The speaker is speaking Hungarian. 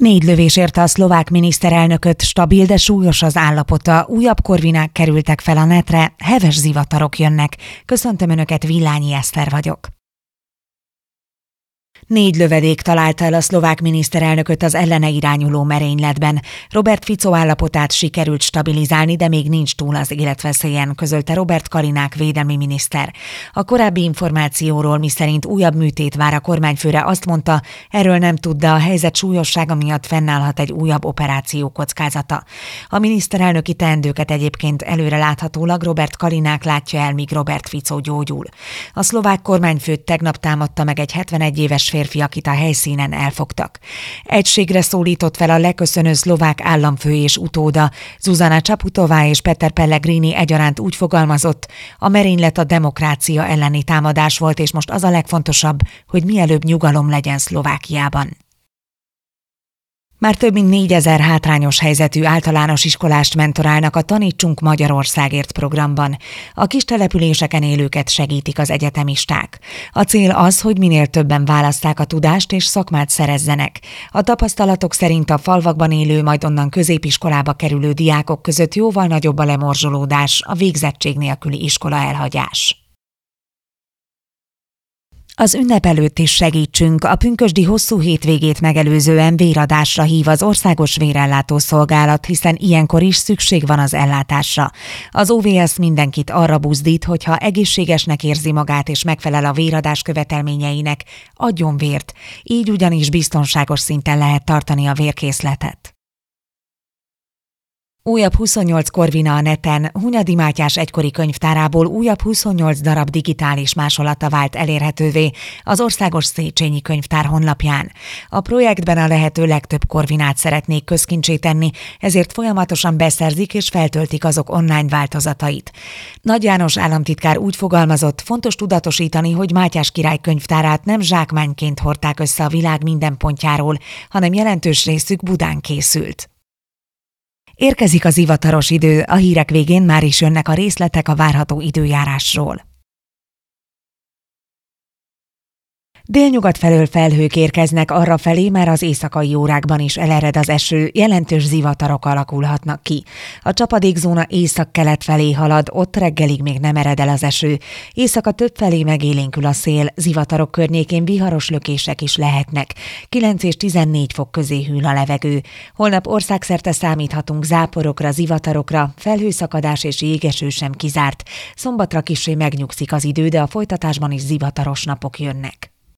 4 lövés érte a szlovák miniszterelnököt, stabil, de súlyos az állapota. Újabb korvinák kerültek fel a netre, heves zivatarok jönnek. Köszöntöm Önöket, Villányi Eszter vagyok. 4 lövedék találta el a szlovák miniszterelnököt az ellene irányuló merényletben. Robert Fico állapotát sikerült stabilizálni, de még nincs túl az életveszélyen, közölte Robert Kalinák védelmi miniszter. A korábbi információról, miszerint újabb műtét vár a kormányfőre, azt mondta, erről nem tud, de a helyzet súlyossága miatt fennállhat egy újabb operáció kockázata. A miniszterelnöki teendőket egyébként előre láthatólag Robert Kalinák látja el, míg Robert Fico gyógyul. A szlovák kormányfőt tegnap támadta meg egy 71 éves férfi, akit a helyszínen elfogtak. Egységre szólított fel a leköszönő szlovák államfő és utóda. Zuzana Čaputová és Peter Pellegrini egyaránt úgy fogalmazott, a merénylet a demokrácia elleni támadás volt, és most az a legfontosabb, hogy mielőbb nyugalom legyen Szlovákiában. Már több mint 4000 hátrányos helyzetű általános iskolást mentorálnak a Tanítsunk Magyarországért programban. A kis településeken élőket segítik az egyetemisták. A cél az, hogy minél többen válasszák a tudást és szakmát szerezzenek. A tapasztalatok szerint a falvakban élő, majd onnan középiskolába kerülő diákok között jóval nagyobb a lemorzsolódás, a végzettség nélküli iskola elhagyás. Az ünnep előtt is segítsünk, a pünkösdi hosszú hétvégét megelőzően véradásra hív az Országos Vérellátó Szolgálat, hiszen ilyenkor is szükség van az ellátásra. Az OVS mindenkit arra buzdít, hogy ha egészségesnek érzi magát és megfelel a véradás követelményeinek, adjon vért, így ugyanis biztonságos szinten lehet tartani a vérkészletet. Újabb 28 korvina a neten, Hunyadi Mátyás egykori könyvtárából újabb 28 darab digitális másolata vált elérhetővé az Országos Széchenyi Könyvtár honlapján. A projektben a lehető legtöbb korvinát szeretnék közkincsé tenni, ezért folyamatosan beszerzik és feltöltik azok online változatait. Nagy János államtitkár úgy fogalmazott, fontos tudatosítani, hogy Mátyás király könyvtárát nem zsákmányként hordták össze a világ minden pontjáról, hanem jelentős részük Budán készült. Érkezik az zivataros idő, a hírek végén már is jönnek a részletek a várható időjárásról. Délnyugat felől felhők érkeznek, arrafelé már az éjszakai órákban is elered az eső, jelentős zivatarok alakulhatnak ki. A csapadékzóna északkelet felé halad, ott reggelig még nem ered el az eső. Éjszaka többfelé megélénkül a szél, zivatarok környékén viharos lökések is lehetnek. 9 és 14 fok közé hűl a levegő. Holnap országszerte számíthatunk záporokra, zivatarokra, felhőszakadás és jégeső sem kizárt. Szombatra kissé megnyugszik az idő, de a folytatásban is zivataros napok jönnek.